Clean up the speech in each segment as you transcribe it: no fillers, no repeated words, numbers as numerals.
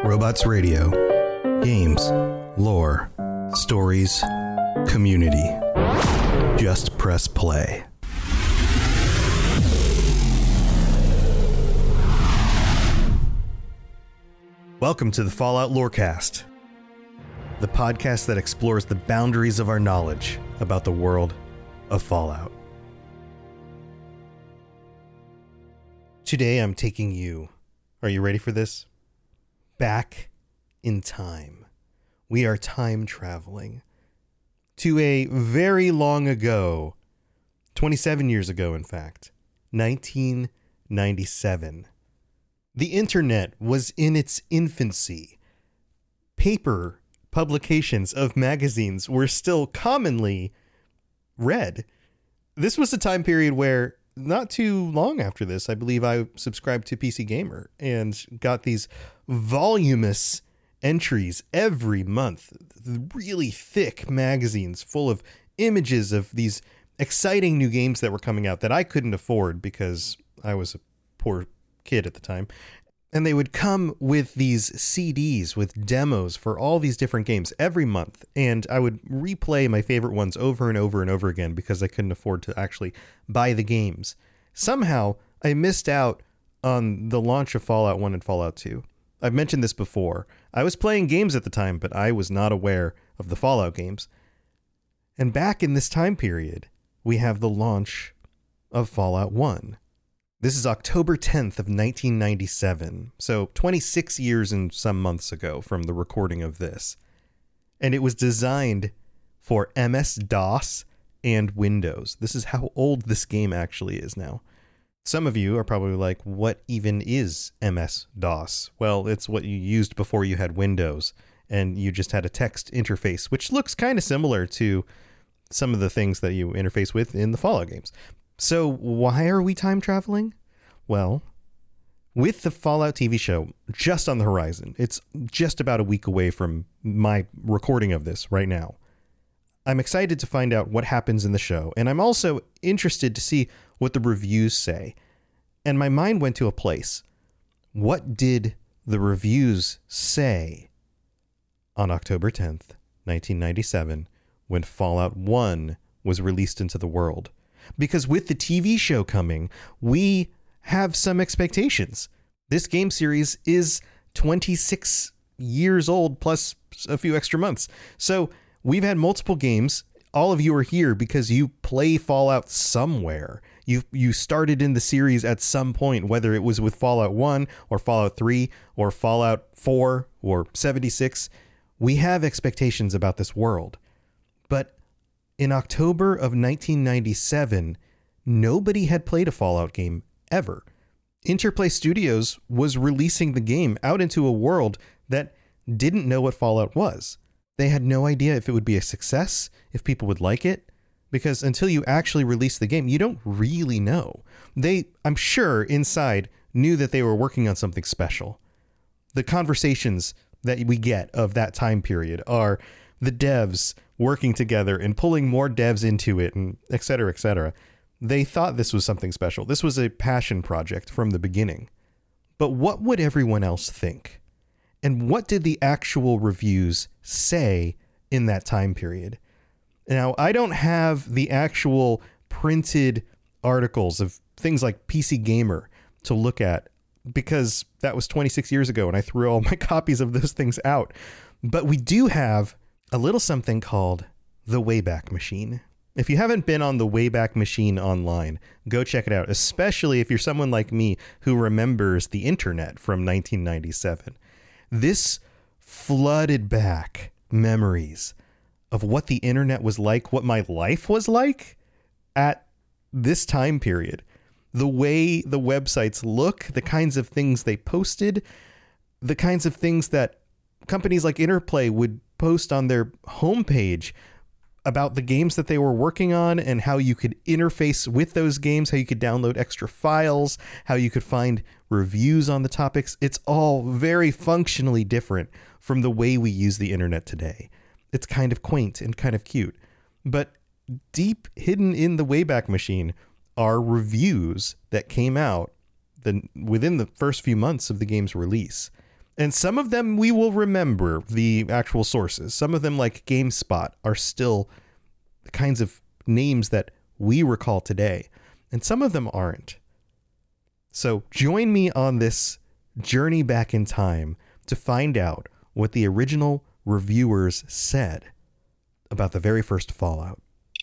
Robots Radio. Games, lore, stories, community. Just press play. Welcome to the Fallout Lorecast, the podcast that explores the boundaries of our knowledge about the world of Fallout. Today I'm taking you, are you ready for this? Back in time. We are time traveling to a very long ago, 27 years ago in fact, 1997. The internet was in its infancy. Paper publications of magazines were still commonly read. This was a time period where not too long after this, I believe I subscribed to PC Gamer and got these voluminous entries every month, really thick magazines full of images of these exciting new games that were coming out that I couldn't afford because I was a poor kid at the time. And they would come with these CDs with demos for all these different games every month. And I would replay my favorite ones over and over and over again because I couldn't afford to actually buy the games. Somehow, I missed out on the launch of Fallout 1 and Fallout 2. I've mentioned this before. I was playing games at the time, but I was not aware of the Fallout games. And back in this time period, we have the launch of Fallout 1. This is October 10th of 1997, so 26 years and some months ago from the recording of this. And it was designed for MS-DOS and Windows. This is how old this game actually is now. Some of you are probably like, what even is MS-DOS? Well, it's what you used before you had Windows, and you just had a text interface, which looks kind of similar to some of the things that you interface with in the Fallout games. So why are we time traveling? Well, with the Fallout TV show just on the horizon, it's just about a week away from my recording of this right now. I'm excited to find out what happens in the show, and I'm also interested to see what the reviews say. And my mind went to a place. What did the reviews say on October 10th, 1997, when Fallout 1 was released into the world? Because with the TV show coming, we have some expectations. This game series is 26 years old plus a few extra months. So we've had multiple games. All of you are here because you play Fallout somewhere. You started in the series at some point, whether it was with Fallout 1 or Fallout 3 or Fallout 4 or 76. We have expectations about this world. But in October of 1997, nobody had played a Fallout game ever. Interplay Studios was releasing the game out into a world that didn't know what Fallout was. They had no idea if it would be a success, if people would like it, because until you actually release the game, you don't really know. They, I'm sure, inside knew that they were working on something special. The conversations that we get of that time period are the devs working together and pulling more devs into it, and et cetera, et cetera. They thought this was something special. This was a passion project from the beginning. But what would everyone else think? And what did the actual reviews say in that time period? Now, I don't have the actual printed articles of things like PC Gamer to look at because that was 26 years ago and I threw all my copies of those things out. But we do have a little something called the Wayback Machine. If you haven't been on the Wayback Machine online, go check it out, especially if you're someone like me who remembers the internet from 1997. This flooded back memories of what the internet was like, what my life was like at this time period. The way the websites look, the kinds of things they posted, the kinds of things that companies like Interplay would post on their homepage about the games that they were working on and how you could interface with those games, how you could download extra files, how you could find reviews on the topics. It's all very functionally different from the way we use the internet today. It's kind of quaint and kind of cute. But deep hidden in the Wayback Machine are reviews that came out within the first few months of the game's release. And some of them we will remember the actual sources. Some of them, like GameSpot, are still the kinds of names that we recall today. And some of them aren't. So join me on this journey back in time to find out what the original reviewers said about the very first Fallout.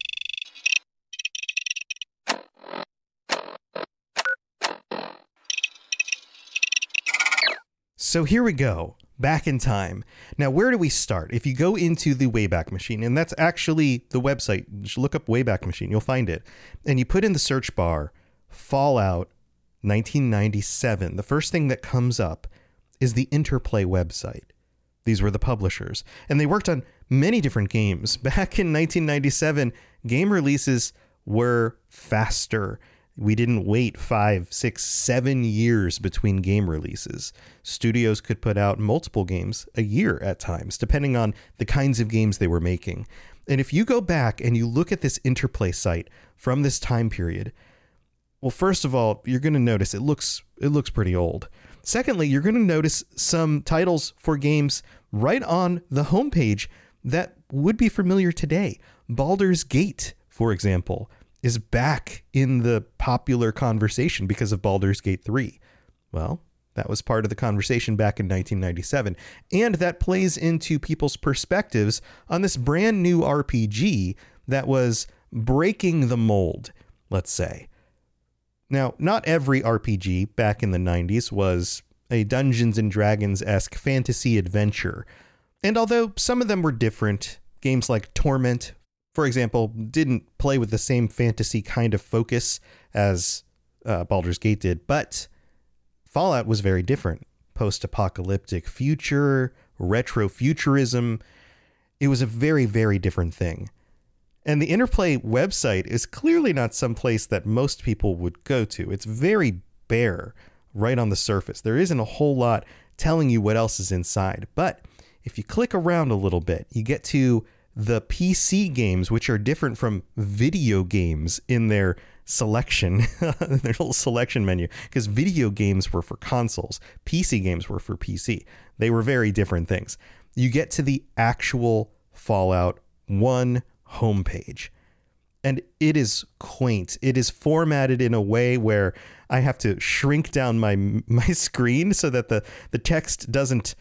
So here we go, back in time. Now, where do we start? If you go into the Wayback Machine, and that's actually the website, just look up Wayback Machine, you'll find it. And you put in the search bar, Fallout 1997. The first thing that comes up is the Interplay website. These were the publishers. And they worked on many different games. Back in 1997, game releases were faster. We didn't wait 5, 6, 7 years between game releases. Studios could put out multiple games a year at times, depending on the kinds of games they were making. And if you go back and you look at this Interplay site from this time period, well, first of all, you're going to notice it looks pretty old. Secondly, you're going to notice some titles for games right on the homepage that would be familiar today. Baldur's Gate, for example, is back in the popular conversation because of Baldur's Gate 3. Well, that was part of the conversation back in 1997. And that plays into people's perspectives on this brand new RPG that was breaking the mold, let's say. Now, not every RPG back in the 90s was a Dungeons and Dragons-esque fantasy adventure. And although some of them were different, games like Torment, for example, didn't play with the same fantasy kind of focus as Baldur's Gate did, but Fallout was very different. Post-apocalyptic future, retrofuturism. It was a very, very different thing. And the Interplay website is clearly not some place that most people would go to. It's very bare right on the surface. There isn't a whole lot telling you what else is inside. But if you click around a little bit, you get to the PC games, which are different from video games in their selection, their little selection menu, because video games were for consoles, PC games were for PC. They were very different things. You get to the actual Fallout 1 homepage, and it is quaint. It is formatted in a way where I have to shrink down my screen so that the text doesn't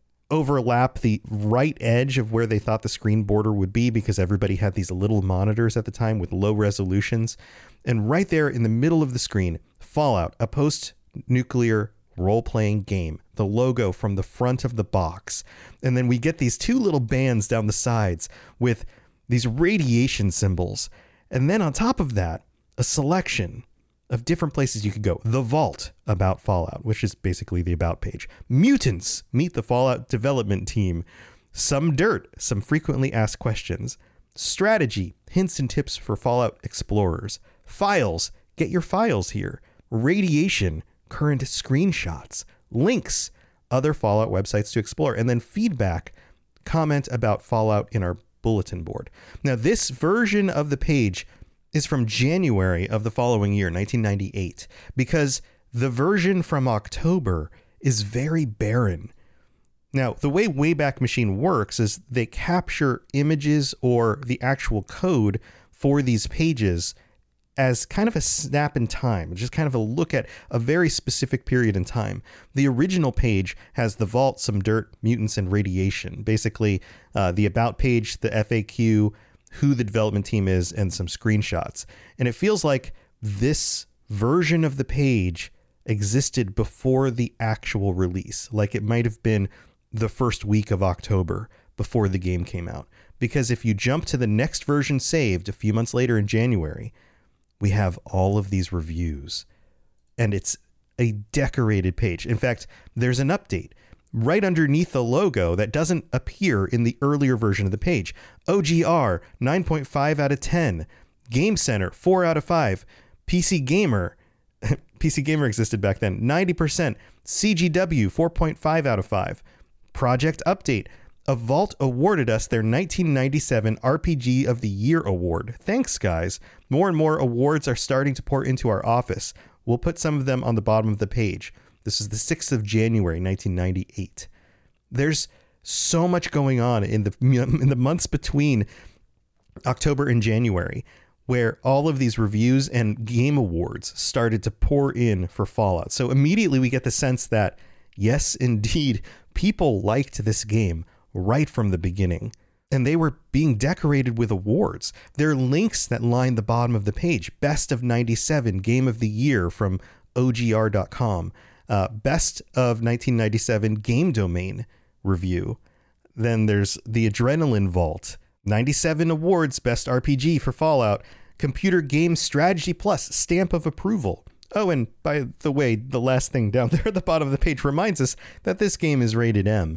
overlap the right edge of where they thought the screen border would be, because everybody had these little monitors at the time with low resolutions. And right there in the middle of the screen, Fallout, a post-nuclear role-playing game, the logo from the front of the box. And then we get these two little bands down the sides with these radiation symbols. And then on top of that, a selection of different places you could go. The Vault, about Fallout, which is basically the About page. Mutants, meet the Fallout development team. Some Dirt, some frequently asked questions. Strategy, hints and tips for Fallout explorers. Files, get your files here. Radiation, current screenshots. Links, other Fallout websites to explore. And then feedback, comment about Fallout in our bulletin board. Now, this version of the page is from January of the following year, 1998, because the version from October is very barren. Now, the way Wayback Machine works is they capture images or the actual code for these pages as kind of a snap in time, just kind of a look at a very specific period in time. The original page has the Vault, some dirt, mutants, and radiation. Basically, the About page, the FAQ, who the development team is, and some screenshots. And it feels like this version of the page existed before the actual release. Like it might have been the first week of October before the game came out. Because if you jump to the next version saved a few months later in January, we have all of these reviews. And it's a decorated page. In fact, there's an update right underneath the logo that doesn't appear in the earlier version of the page. OGR, 9.5 out of 10. Game Center, 4 out of 5. PC Gamer, PC Gamer existed back then, 90%. CGW, 4.5 out of 5. Project Update, A Vault awarded us their 1997 RPG of the Year award. Thanks, guys. More and more awards are starting to pour into our office. We'll put some of them on the bottom of the page. This is the 6th of January, 1998. There's so much going on in the months between October and January, where all of these reviews and game awards started to pour in for Fallout. So immediately we get the sense that, yes, indeed, people liked this game right from the beginning. And they were being decorated with awards. There are links that line the bottom of the page. Best of 97, Game of the Year from OGR.com. Best of 1997 Game Domain review. Then there's the Adrenaline Vault. 97 awards, Best RPG for Fallout. Computer Game Strategy Plus, stamp of approval. Oh, and by the way, the last thing down there at the bottom of the page reminds us that this game is rated M.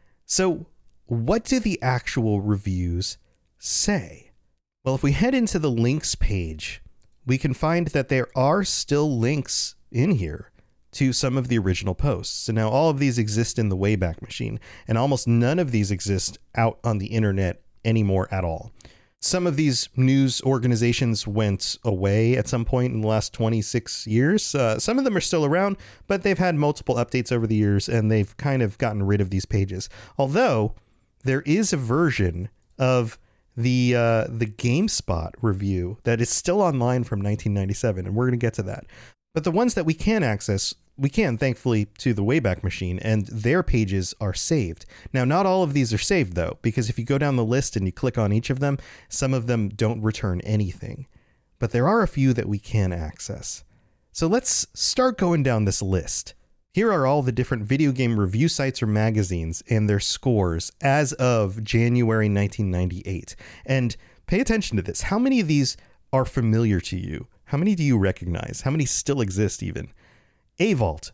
So what do the actual reviews say? Well, if we head into the links page, we can find that there are still links in here to some of the original posts. And now all of these exist in the Wayback Machine, and almost none of these exist out on the internet anymore at all. Some of these news organizations went away at some point in the last 26 years. Some of them are still around, but they've had multiple updates over the years, and they've kind of gotten rid of these pages. Although there is a version of the GameSpot review that is still online from 1997, and we're going to get to that. But the ones that we can access, we can, thankfully, to the Wayback Machine, and their pages are saved. Now, not all of these are saved, though, because if you go down the list and you click on each of them, some of them don't return anything. But there are a few that we can access. So let's start going down this list. Here are all the different video game review sites or magazines and their scores as of January 1998. And pay attention to this. How many of these are familiar to you? How many do you recognize? How many still exist even? AVault,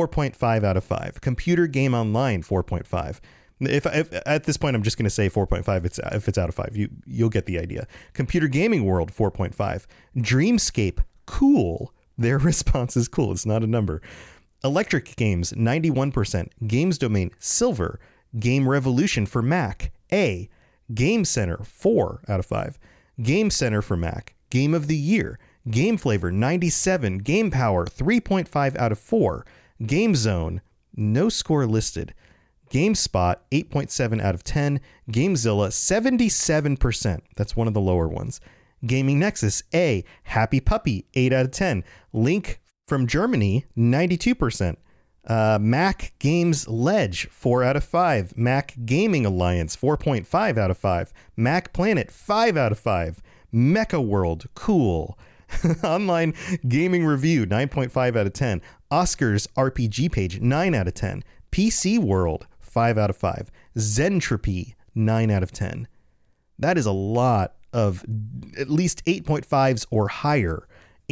4.5 out of 5. Computer Game Online, 4.5. If at this point I'm just going to say 4.5 if it's out of 5. You'll get the idea. Computer Gaming World, 4.5. Dreamscape, cool. Their response is cool. It's not a number. Electric Games, 91%. Games Domain, silver. Game Revolution for Mac, A. Game Center, 4 out of 5. Game Center for Mac, Game of the Year. Game Flavor, 97. Game Power, 3.5 out of 4. Game Zone, no score listed. GameSpot, 8.7 out of 10. GameZilla, 77%. That's one of the lower ones. Gaming Nexus, A. Happy Puppy, 8 out of 10. Link from Germany, 92%. Mac Games Ledge, 4 out of 5. Mac Gaming Alliance, 4.5 out of 5. Mac Planet, 5 out of 5. Mecha World, cool. Online Gaming Review, 9.5 out of 10. Oscars RPG Page, 9 out of 10. PC World, 5 out of 5. Zentropy, 9 out of 10. That is a lot of at least 8.5s or higher.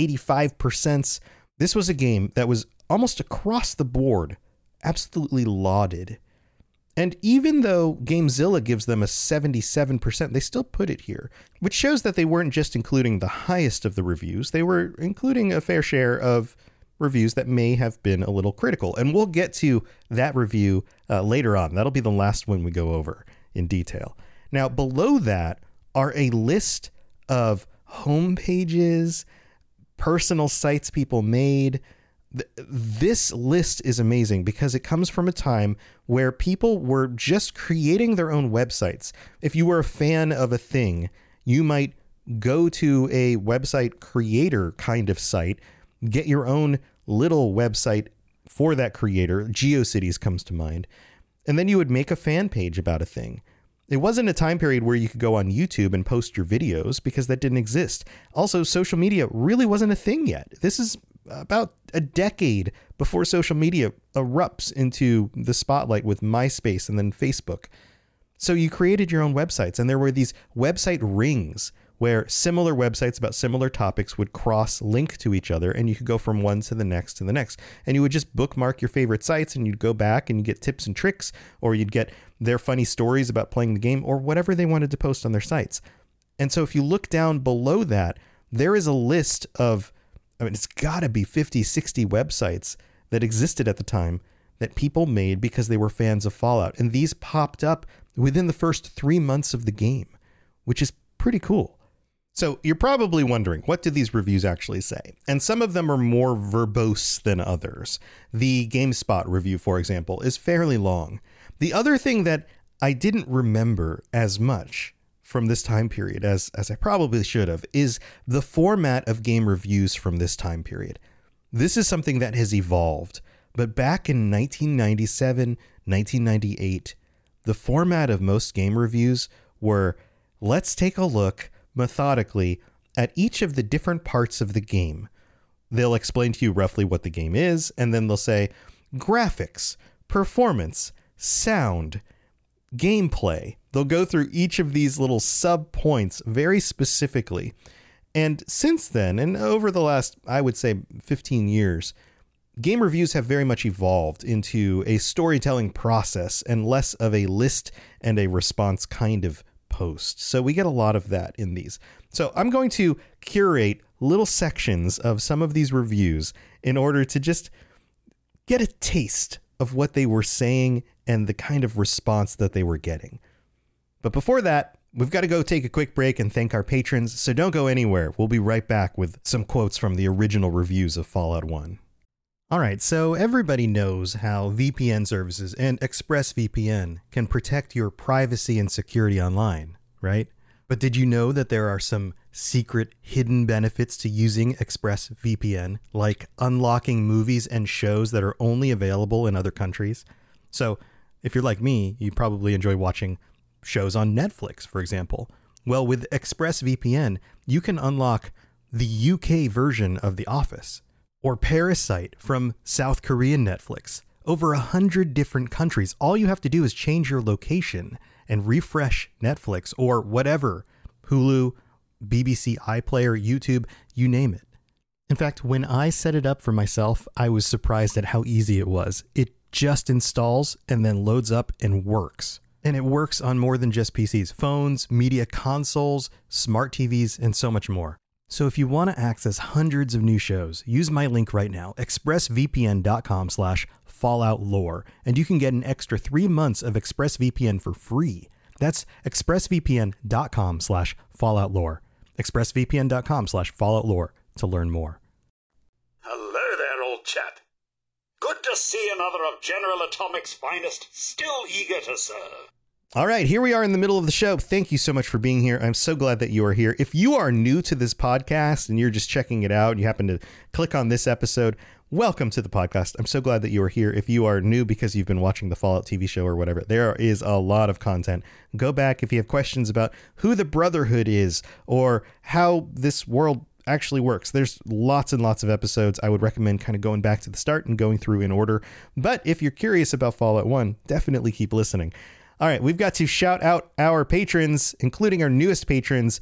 85%. This was a game that was almost across the board absolutely lauded. And even though GameZilla gives them a 77%, they still put it here, which shows that they weren't just including the highest of the reviews. They were including a fair share of reviews that may have been a little critical. And we'll get to that review later on. That'll be the last one we go over in detail. Now, below that are a list of home pages, personal sites people made. This list is amazing because it comes from a time where people were just creating their own websites. If you were a fan of a thing, you might go to a website creator kind of site, get your own little website for that creator. GeoCities comes to mind. And then you would make a fan page about a thing. It wasn't a time period where you could go on YouTube and post your videos because that didn't exist. Also, social media really wasn't a thing yet. This is about a decade before social media erupts into the spotlight with MySpace and then Facebook. So you created your own websites, and there were these website rings where similar websites about similar topics would cross-link to each other, and you could go from one to the next to the next. And you would just bookmark your favorite sites, and you'd go back and you get tips and tricks, or you'd get their funny stories about playing the game, or whatever they wanted to post on their sites. And so if you look down below that, there is a list of, it's got to be 50, 60 websites that existed at the time that people made because they were fans of Fallout. And these popped up within the first 3 months of the game, which is pretty cool. So you're probably wondering, what do these reviews actually say? And some of them are more verbose than others. The GameSpot review, for example, is fairly long. The other thing that I didn't remember as much from this time period as I probably should have is the format of game reviews from this time period. This is something that has evolved, but back in 1997, 1998, the format of most game reviews were, let's take a look methodically at each of the different parts of the game. They'll explain to you roughly what the game is, and then they'll say graphics, performance, sound, gameplay. They'll go through each of these little sub points very specifically. And since then, and over the last, I would say 15 years, game reviews have very much evolved into a storytelling process and less of a list and a response kind of post. So we get a lot of that in these. So I'm going to curate little sections of some of these reviews in order to just get a taste of what they were saying and the kind of response that they were getting. But before that, we've got to go take a quick break and thank our patrons, so don't go anywhere. We'll be right back with some quotes from the original reviews of Fallout 1. All right, so everybody knows how VPN services and ExpressVPN can protect your privacy and security online, right? But did you know that there are some secret hidden benefits to using ExpressVPN, like unlocking movies and shows that are only available in other countries? So if you're like me, you probably enjoy watching shows on Netflix, for example. Well, with ExpressVPN, you can unlock the UK version of The Office, or Parasite from South Korean Netflix. Over 100 different countries. All you have to do is change your location and refresh Netflix or whatever, Hulu, BBC iPlayer, YouTube, you name it. In fact, when I set it up for myself, I was surprised at how easy it was. It just installs and then loads up and works. And it works on more than just PCs, phones, media consoles, smart TVs, and so much more. So if you want to access hundreds of new shows, use my link right now, expressvpn.com/falloutlore, and you can get an extra 3 months of ExpressVPN for free. That's expressvpn.com/falloutlore. expressvpn.com/falloutlore to learn more. Hello there, old chap. Good to see another of General Atomic's finest, still eager to serve. All right, here we are in the middle of the show. Thank you so much for being here. I'm so glad that you are here. If you are new to this podcast and you're just checking it out and you happen to click on this episode, welcome to the podcast. I'm so glad that you are here. If you are new because you've been watching the Fallout TV show or whatever, there is a lot of content. Go back if you have questions about who the Brotherhood is or how this world actually works. There's lots and lots of episodes. I would recommend kind of going back to the start and going through in order. But if you're curious about Fallout 1, definitely keep listening. All right, we've got to shout out our patrons, including our newest patrons,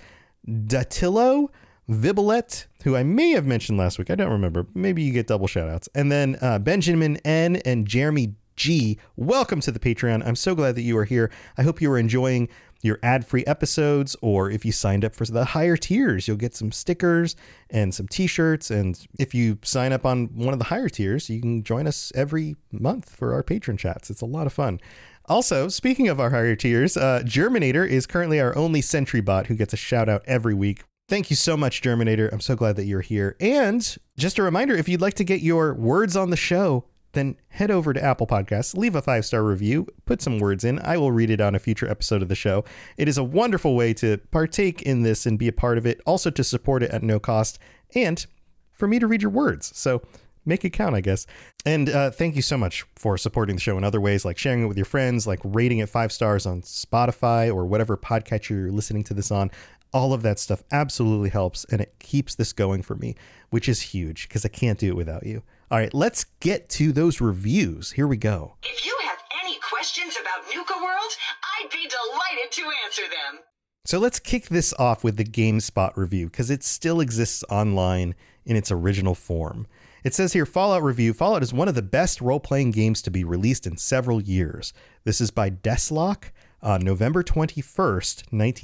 Datillo, Vibolet, who I may have mentioned last week. I don't remember. Maybe you get double shout outs. And then Benjamin N. and Jeremy G. Welcome to the Patreon. I'm so glad that you are here. I hope you are enjoying your ad-free episodes, or if you signed up for the higher tiers, you'll get some stickers and some t-shirts. And if you sign up on one of the higher tiers, you can join us every month for our patron chats. It's a lot of fun. Also, speaking of our higher tiers, Germinator is currently our only Sentry bot who gets a shout out every week. Thank you so much, Germinator. I'm so glad that you're here. And just a reminder, if you'd like to get your words on the show, then head over to Apple Podcasts, leave a 5-star review, put some words in. I will read it on a future episode of the show. It is a wonderful way to partake in this and be a part of it, also to support it at no cost, and for me to read your words. So make it count, I guess. And thank you so much for supporting the show in other ways, like sharing it with your friends, like rating it 5 stars on Spotify or whatever podcatcher you're listening to this on. All of that stuff absolutely helps, and it keeps this going for me, which is huge because I can't do it without you. All right, let's get to those reviews. Here we go. If you have any questions about Nuka World, I'd be delighted to answer them. So let's kick this off with the GameSpot review because it still exists online in its original form. It says here, Fallout review. Fallout is one of the best role-playing games to be released in several years. This is by Deslock on November 21st,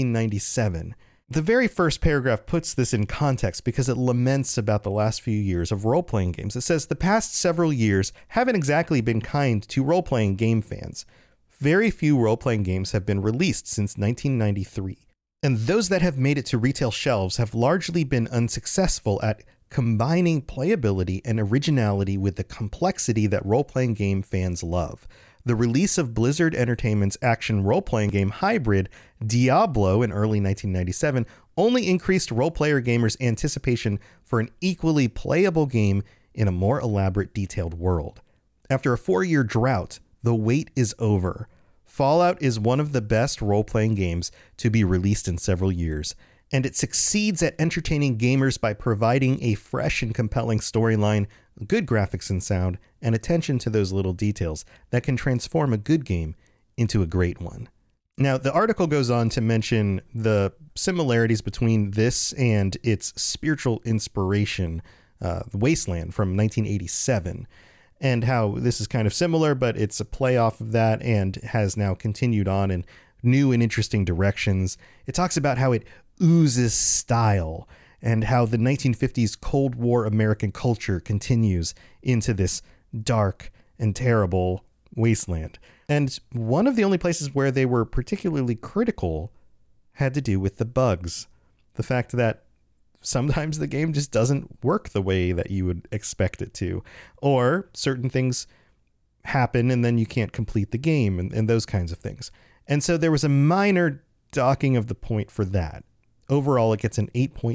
1997. The very first paragraph puts this in context because it laments about the last few years of role-playing games. It says, the past several years haven't exactly been kind to role-playing game fans. Very few role-playing games have been released since 1993. And those that have made it to retail shelves have largely been unsuccessful at combining playability and originality with the complexity that role-playing game fans love. The release of Blizzard Entertainment's action role-playing game hybrid, Diablo, in early 1997, only increased role-player gamers' anticipation for an equally playable game in a more elaborate, detailed world. After a 4-year drought, the wait is over. Fallout is one of the best role-playing games to be released in several years, and it succeeds at entertaining gamers by providing a fresh and compelling storyline, good graphics and sound, and attention to those little details that can transform a good game into a great one. Now, the article goes on to mention the similarities between this and its spiritual inspiration, Wasteland from 1987, and how this is kind of similar, but it's a play off of that and has now continued on in new and interesting directions. It talks about how it oozes style and how the 1950s Cold War American culture continues into this dark and terrible wasteland. And one of the only places where they were particularly critical had to do with the bugs. The fact that sometimes the game just doesn't work the way that you would expect it to, or certain things happen and then you can't complete the game and those kinds of things. And so there was a minor docking of the point for that. Overall, it gets an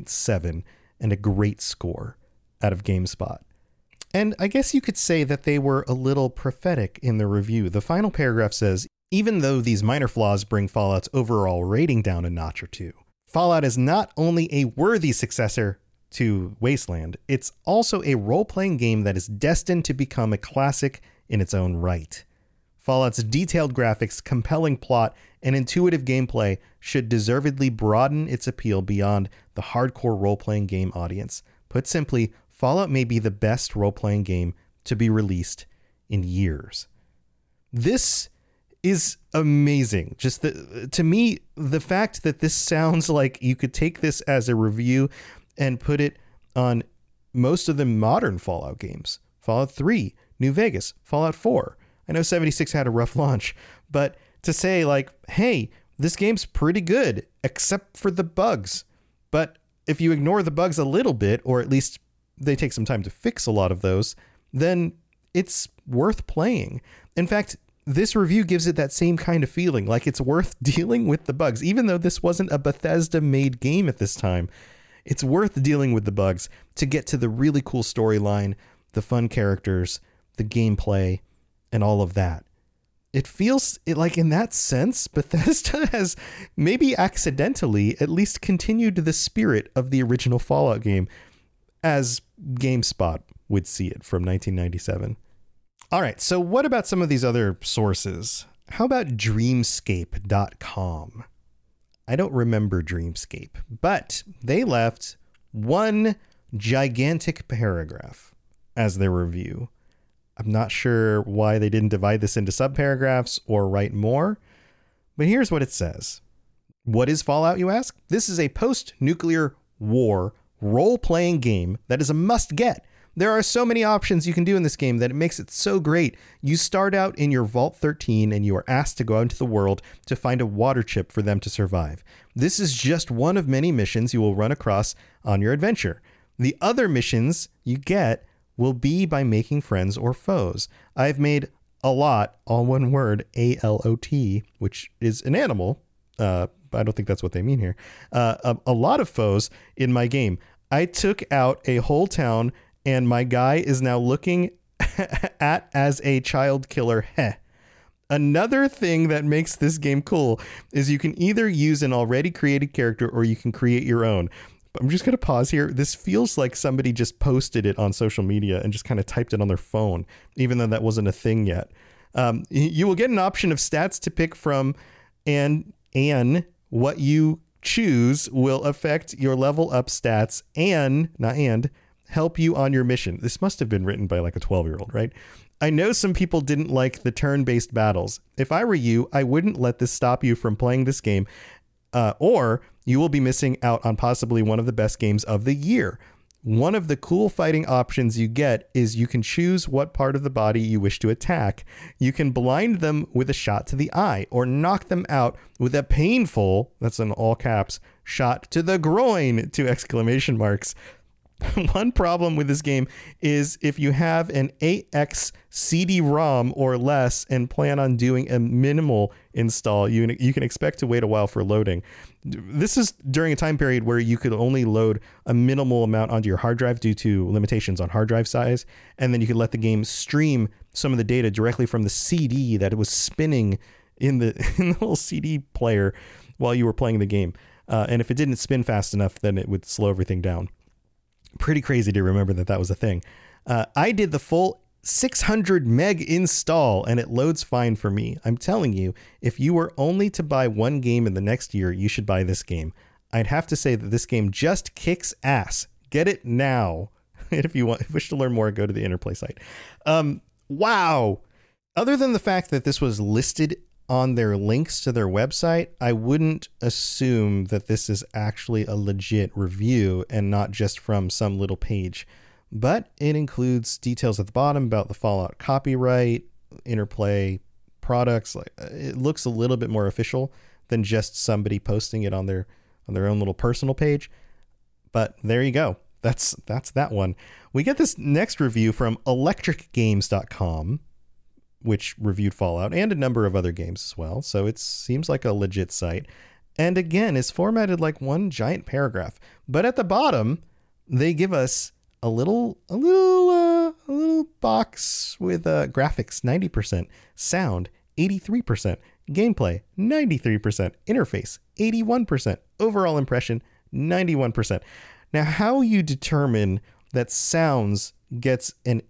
8.7 and a great score out of GameSpot. And I guess you could say that they were a little prophetic in the review. The final paragraph says, even though these minor flaws bring Fallout's overall rating down a notch or two, Fallout is not only a worthy successor to Wasteland, it's also a role-playing game that is destined to become a classic in its own right. Fallout's detailed graphics, compelling plot, and intuitive gameplay should deservedly broaden its appeal beyond the hardcore role-playing game audience. Put simply, Fallout may be the best role-playing game to be released in years. This is amazing. Just to me, the fact that this sounds like you could take this as a review and put it on most of the modern Fallout games. Fallout 3, New Vegas, Fallout 4. I know 76 had a rough launch, but to say like, hey, this game's pretty good, except for the bugs. But if you ignore the bugs a little bit, or at least they take some time to fix a lot of those, then it's worth playing. In fact, this review gives it that same kind of feeling, like it's worth dealing with the bugs. Even though this wasn't a Bethesda-made game at this time, it's worth dealing with the bugs to get to the really cool storyline, the fun characters, the gameplay, and all of that. It feels like in that sense, Bethesda has maybe accidentally at least continued the spirit of the original Fallout game as GameSpot would see it from 1997. All right, so what about some of these other sources? How about Dreamscape.com? I don't remember Dreamscape, but they left one gigantic paragraph as their review. I'm not sure why they didn't divide this into subparagraphs or write more, but here's what it says. What is Fallout, you ask? This is a post-nuclear war role-playing game that is a must-get. There are so many options you can do in this game that it makes it so great. You start out in your Vault 13 and you are asked to go out into the world to find a water chip for them to survive. This is just one of many missions you will run across on your adventure. The other missions you get will be by making friends or foes. I've made a lot, all one word, A-L-O-T, which is an animal. I don't think that's what they mean here. A lot of foes in my game. I took out a whole town and my guy is now looking at as a child killer. Heh. Another thing that makes this game cool is you can either use an already created character or you can create your own. But I'm just going to pause here. This feels like somebody just posted it on social media and just kind of typed it on their phone, even though that wasn't a thing yet. You will get an option of stats to pick from, and what you choose will affect your level up stats and help you on your mission. This must have been written by like a 12-year-old, right? I know some people didn't like the turn-based battles. If I were you, I wouldn't let this stop you from playing this game, or you will be missing out on possibly one of the best games of the year. One of the cool fighting options you get is you can choose what part of the body you wish to attack. You can blind them with a shot to the eye or knock them out with a painful, that's in all caps, shot to the groin, 2 exclamation marks. One problem with this game is if you have an 8x CD-ROM or less and plan on doing a minimal install, you can expect to wait a while for loading. This is during a time period where you could only load a minimal amount onto your hard drive due to limitations on hard drive size, and then you could let the game stream some of the data directly from the CD that it was spinning in the little CD player while you were playing the game. And if it didn't spin fast enough, then it would slow everything down. Pretty crazy to remember that was a thing. I did the full 600 meg install and it loads fine for me. I'm telling you, if you were only to buy one game in the next year, you should buy this game. I'd have to say that this game just kicks ass. Get it now. And if you wish to learn more, go to the Interplay site. Wow. Other than the fact that this was listed on their links to their website, I wouldn't assume that this is actually a legit review and not just from some little page. But it includes details at the bottom about the Fallout copyright, Interplay products. It looks a little bit more official than just somebody posting it on their own little personal page. But there you go. That's that one. We get this next review from electricgames.com, which reviewed Fallout and a number of other games as well. So it seems like a legit site. And again, it's formatted like one giant paragraph. But at the bottom, they give us a little box with graphics 90%, sound 83%, gameplay 93%, interface 81%, overall impression 91%. Now, how you determine that sounds gets an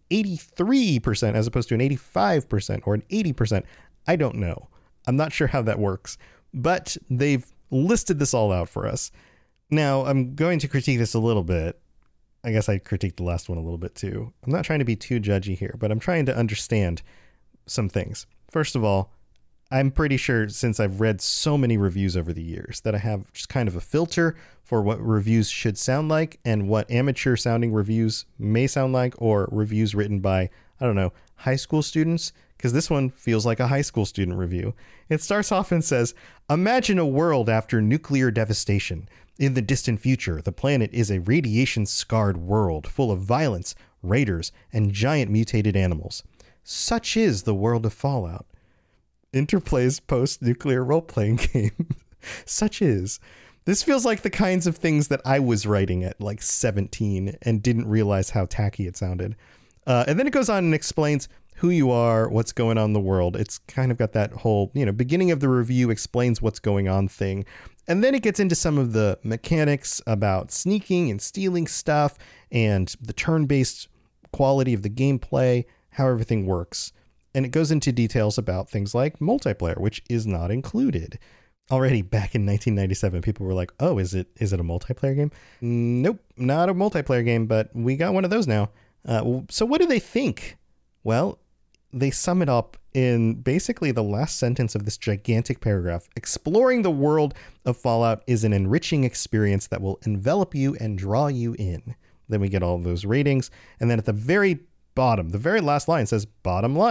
83% as opposed to an 85% or an 80%, I don't know. I'm not sure how that works, but they've listed this all out for us. Now, I'm going to critique this a little bit. I guess I critiqued the last one a little bit too. I'm not trying to be too judgy here, but I'm trying to understand some things. First of all, I'm pretty sure since I've read so many reviews over the years that I have just kind of a filter for what reviews should sound like and what amateur sounding reviews may sound like, or reviews written by, I don't know, high school students, because this one feels like a high school student review. It starts off and says, "Imagine a world after nuclear devastation. In the distant future, the planet is a radiation-scarred world full of violence, raiders, and giant mutated animals. Such is the world of Fallout. Interplay's post-nuclear role-playing game. Such is." This feels like the kinds of things that I was writing at like 17 and didn't realize how tacky it sounded. And then it goes on and explains who you are, what's going on in the world. It's kind of got that whole, beginning of the review explains what's going on thing. And then it gets into some of the mechanics about sneaking and stealing stuff and the turn-based quality of the gameplay, how everything works. And it goes into details about things like multiplayer, which is not included. Already back in 1997, people were like, oh, is it a multiplayer game? Nope, not a multiplayer game, but we got one of those now. So what do they think? Well, they sum it up in basically the last sentence of this gigantic paragraph. Exploring the world of Fallout is an enriching experience that will envelop you and draw you in. Then we get all of those ratings. And then at the very bottom, the very last line says, bottom line, :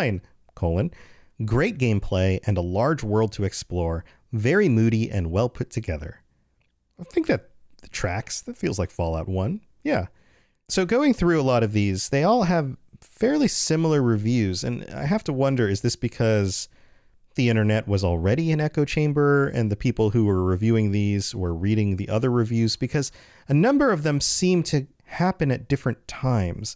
great gameplay and a large world to explore. Very moody and well put together. I think that tracks. That feels like Fallout 1. Yeah. So going through a lot of these, they all have fairly similar reviews. And I have to wonder, is this because the internet was already an echo chamber and the people who were reviewing these were reading the other reviews? Because a number of them seem to happen at different times.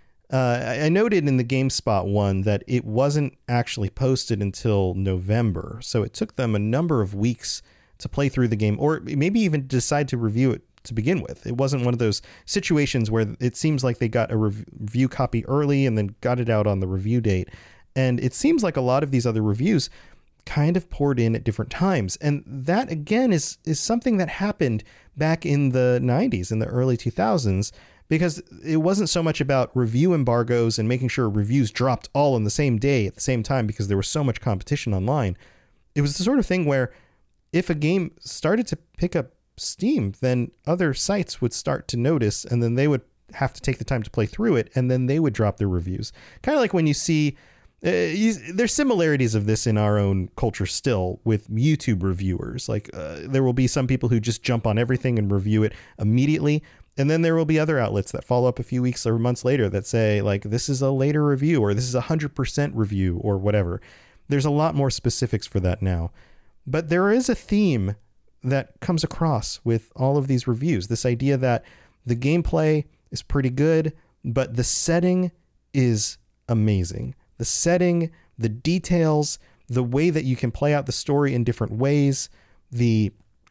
I noted in the GameSpot one that it wasn't actually posted until November. So it took them a number of weeks to play through the game, or maybe even decide to review it to begin with. It wasn't one of those situations where it seems like they got a review copy early and then got it out on the review date. And it seems like a lot of these other reviews kind of poured in at different times. And that, again, is something that happened back in the 90s, in the early 2000s, because it wasn't so much about review embargoes and making sure reviews dropped all on the same day at the same time because there was so much competition online. It was the sort of thing where if a game started to pick up steam, then other sites would start to notice, and then they would have to take the time to play through it, and then they would drop their reviews. Kind of like when you see there's similarities of this in our own culture still with YouTube reviewers. Like there will be some people who just jump on everything and review it immediately. And then there will be other outlets that follow up a few weeks or months later that say like, this is a later review, or this is 100% review, or whatever. There's a lot more specifics for that now. But there is a theme that comes across with all of these reviews. This idea that the gameplay is pretty good, but the setting is amazing. The setting, the details, the way that you can play out the story in different ways, the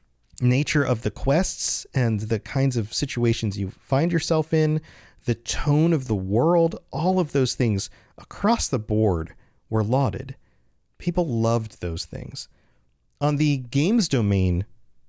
nature of the quests and the kinds of situations you find yourself in, the tone of the world, all of those things across the board were lauded. People loved those things. On the Games Domain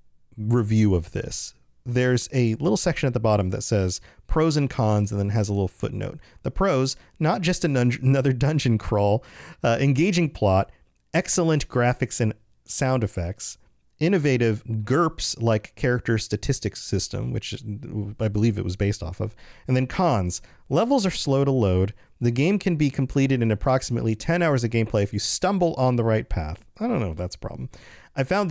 review of this, there's a little section at the bottom that says pros and cons, and then has a little footnote. The pros, not just another dungeon crawl, engaging plot, excellent graphics and sound effects, innovative GURPS like character statistics system, which I believe it was based off of. And then cons, levels are slow to load. The game can be completed in approximately 10 hours of gameplay if you stumble on the right path. I don't know if that's a problem. I found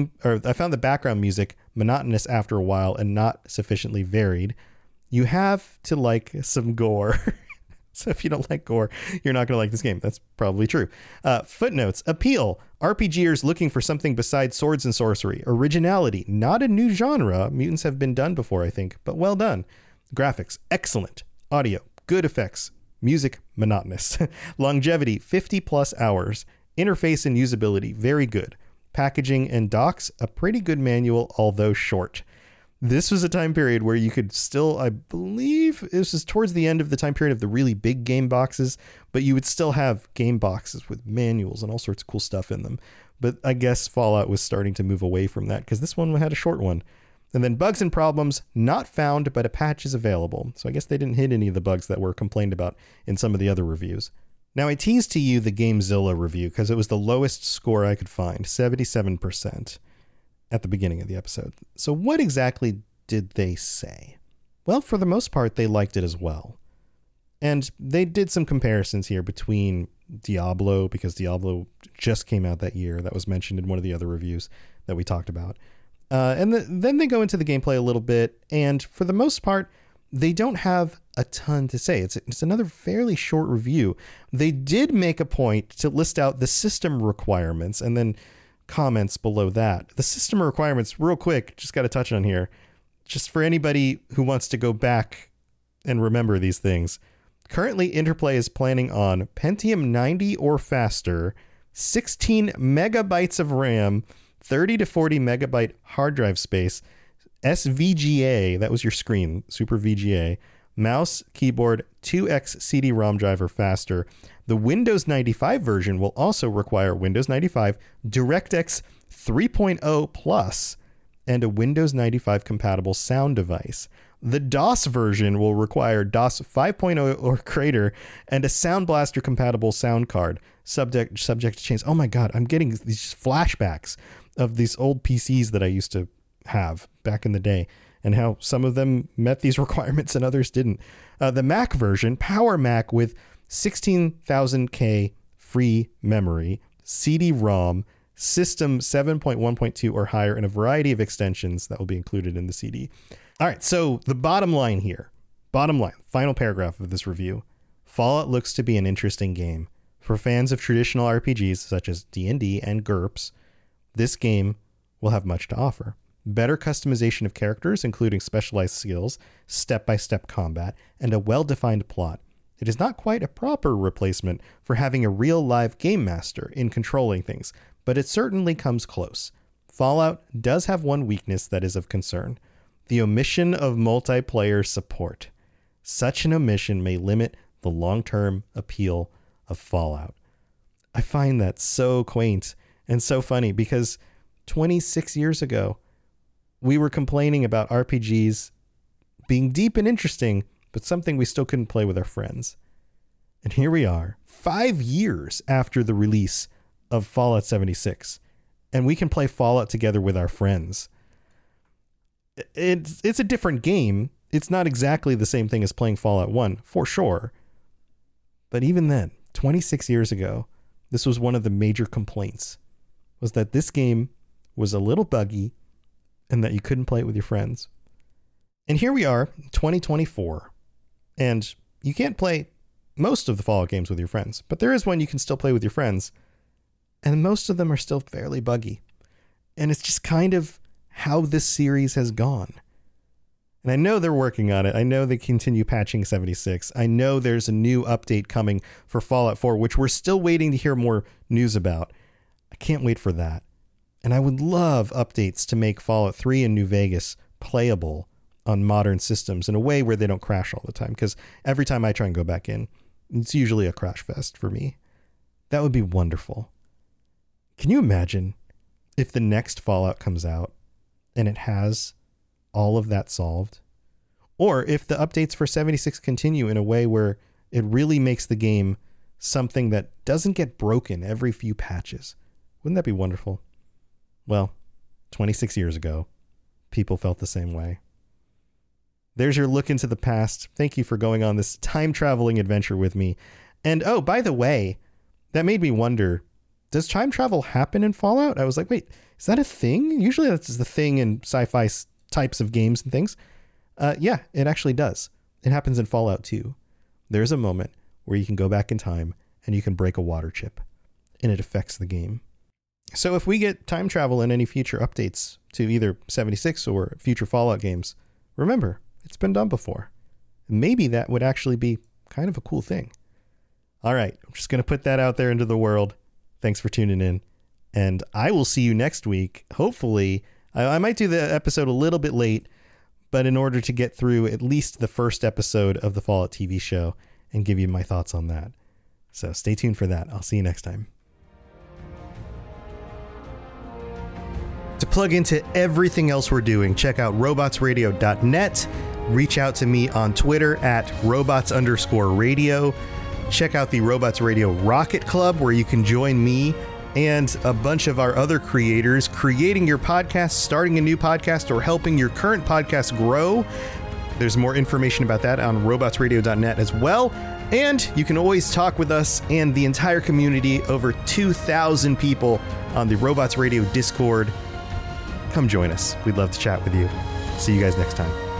the background music monotonous after a while and not sufficiently varied. You have to like some gore. So if you don't like gore, you're not going to like this game. That's probably true. Footnotes. Appeal. RPGers looking for something besides swords and sorcery. Originality. Not a new genre. Mutants have been done before, I think, but well done. Graphics. Excellent. Audio. Good effects. Music. Monotonous. Longevity. 50 plus hours. Interface and usability. Very good. Packaging and docks. A pretty good manual, although short. This was a time period where you could still, I believe this is towards the end of the time period of the really big game boxes, but you would still have game boxes with manuals and all sorts of cool stuff in them. But I guess Fallout was starting to move away from that because this one had a short one. And then bugs and problems, not found, but a patch is available. So I guess they didn't hit any of the bugs that were complained about in some of the other reviews. Now, I teased to you the GameZilla review because it was the lowest score I could find, 77%, at the beginning of the episode. So what exactly did they say? Well, for the most part, they liked it as well. And they did some comparisons here between Diablo, because Diablo just came out that year. That was mentioned in one of the other reviews that we talked about. And then they go into the gameplay a little bit, and for the most part, they don't have a ton to say. It's another fairly short review. They did make a point to list out the system requirements and then comments below that. The system requirements, real quick, just got to touch on here. Just for anybody who wants to go back and remember these things. Currently, Interplay is planning on Pentium 90 or faster, 16 megabytes of RAM, 30 to 40 megabyte hard drive space, SVGA, that was your screen, Super VGA, mouse, keyboard, 2x CD-ROM drive or faster. The Windows 95 version will also require Windows 95, DirectX 3.0 Plus, and a Windows 95 compatible sound device. The DOS version will require DOS 5.0 or greater and a Sound Blaster compatible sound card. Subject to change. Oh my God, I'm getting these flashbacks of these old PCs that I used to have back in the day and how some of them met these requirements and others didn't. The Mac version, Power Mac with 16,000K free memory, CD-ROM, System 7.1.2 or higher, and a variety of extensions that will be included in the CD. All right, so the bottom line here, final paragraph of this review. Fallout looks to be an interesting game. For fans of traditional RPGs such as D&D and GURPS, this game will have much to offer. Better customization of characters, including specialized skills, step-by-step combat, and a well-defined plot. It is not quite a proper replacement for having a real live game master in controlling things, but it certainly comes close. Fallout does have one weakness that is of concern: the omission of multiplayer support. Such an omission may limit the long-term appeal of Fallout. I find that so quaint and so funny because 26 years ago, we were complaining about RPGs being deep and interesting, but something we still couldn't play with our friends. And here we are, 5 years after the release of Fallout 76, and we can play Fallout together with our friends. It's a different game. It's not exactly the same thing as playing Fallout 1, for sure. But even then, 26 years ago, this was one of the major complaints, was that this game was a little buggy and that you couldn't play it with your friends. And here we are, 2024, and you can't play most of the Fallout games with your friends, but there is one you can still play with your friends, and most of them are still fairly buggy. And it's just kind of how this series has gone. And I know they're working on it. I know they continue patching 76. I know there's a new update coming for Fallout 4, which we're still waiting to hear more news about. I can't wait for that. And I would love updates to make Fallout 3 and New Vegas playable on modern systems in a way where they don't crash all the time. Because every time I try and go back in, it's usually a crash fest for me. That would be wonderful. Can you imagine if the next Fallout comes out and it has all of that solved? Or if the updates for 76 continue in a way where it really makes the game something that doesn't get broken every few patches. Wouldn't that be wonderful? Well, 26 years ago, people felt the same way. There's your look into the past. Thank you for going on this time-traveling adventure with me. And oh, by the way, that made me wonder, does time travel happen in Fallout? I was like, wait, is that a thing? Usually that's the thing in sci-fi types of games and things. Yeah, it actually does. It happens in Fallout 2. There's a moment where you can go back in time and you can break a water chip, and it affects the game. So if we get time travel in any future updates to either 76 or future Fallout games, remember, it's been done before. Maybe that would actually be kind of a cool thing. All right, I'm just going to put that out there into the world. Thanks for tuning in. And I will see you next week. Hopefully, I might do the episode a little bit late, but in order to get through at least the first episode of the Fallout TV show and give you my thoughts on that. So stay tuned for that. I'll see you next time. To plug into everything else we're doing, check out robotsradio.net. Reach out to me on Twitter at robots_radio. Check out the Robots Radio Rocket Club, where you can join me and a bunch of our other creators creating your podcast, starting a new podcast, or helping your current podcast grow. There's more information about that on robotsradio.net as well. And you can always talk with us and the entire community, over 2,000 people on the Robots Radio Discord. Come join us. We'd love to chat with you. See you guys next time.